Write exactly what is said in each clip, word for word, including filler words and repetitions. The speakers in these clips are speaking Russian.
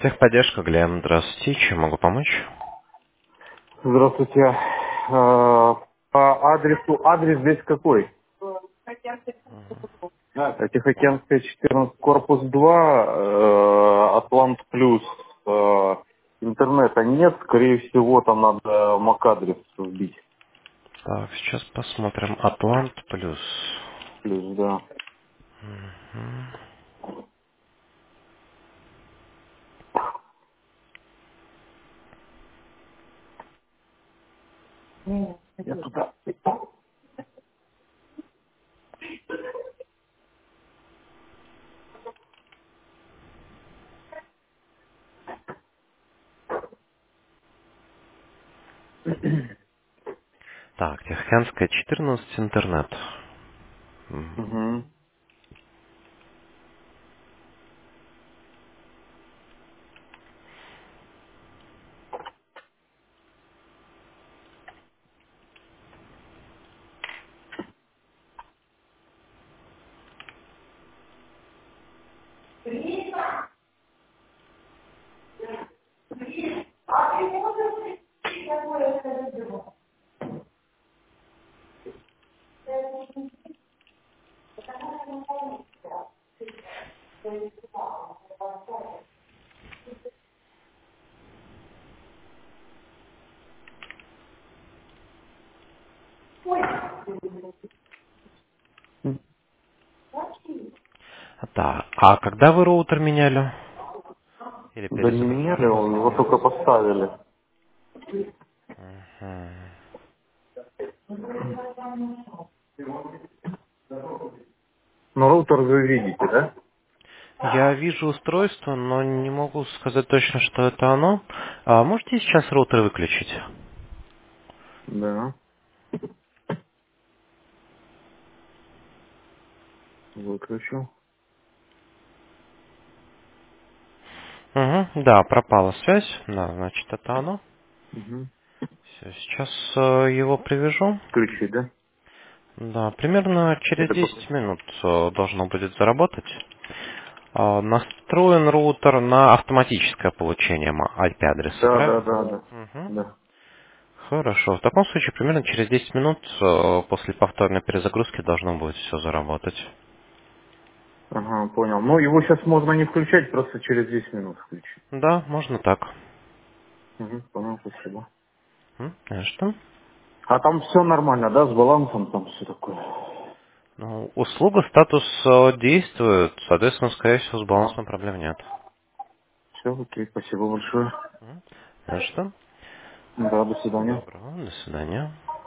Техподдержка, Глеб, здравствуйте. Чем могу помочь? Здравствуйте. Э, По адресу, адрес здесь какой? Э, Тихоокеанская, четырнадцать, корпус два, э, Атлант плюс. Э, Интернета нет, скорее всего, там надо мак-адрес вбить. Так, сейчас посмотрим. Атлант плюс. Плюс, да. Я туда. Так, Тихоокеанская, четырнадцать, интернет. Мгм. Угу. Так, а когда вы роутер меняли? Или Да не меняли, перезагружали? он его только поставили. Мгм. Но роутер вы видите, да? Я вижу устройство, но не могу сказать точно, что это оно. А можете сейчас роутер выключить? Да. Выключил. Угу, да, пропала связь. Да, значит, это оно. Угу. Все, сейчас э, его привяжу. Включить, да? Да, примерно через Это пока. десять минут э, должно будет заработать. А, Настроен роутер на автоматическое получение м- I P-адреса, Да, да, правильно? да, да. Мгм. Да. Хорошо. В таком случае примерно через десять минут э, после повторной перезагрузки должно будет все заработать. Ага, понял. Ну, его сейчас можно не включать, просто через десять минут включить. Да, можно так. Угу, понял, спасибо. М, а что? А там все нормально, да, с балансом там все такое? Ну, услуга статус э, действует, соответственно, скорее всего, с Ага. балансом проблем нет. Все, окей, спасибо большое. М, а что? Да, до Всего свидания. доброго, до свидания.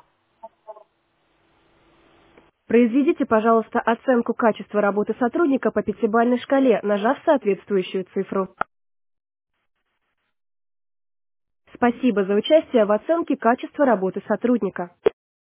Произведите, пожалуйста, оценку качества работы сотрудника по пятибалльной шкале, нажав соответствующую цифру. Спасибо за участие в оценке качества работы сотрудника.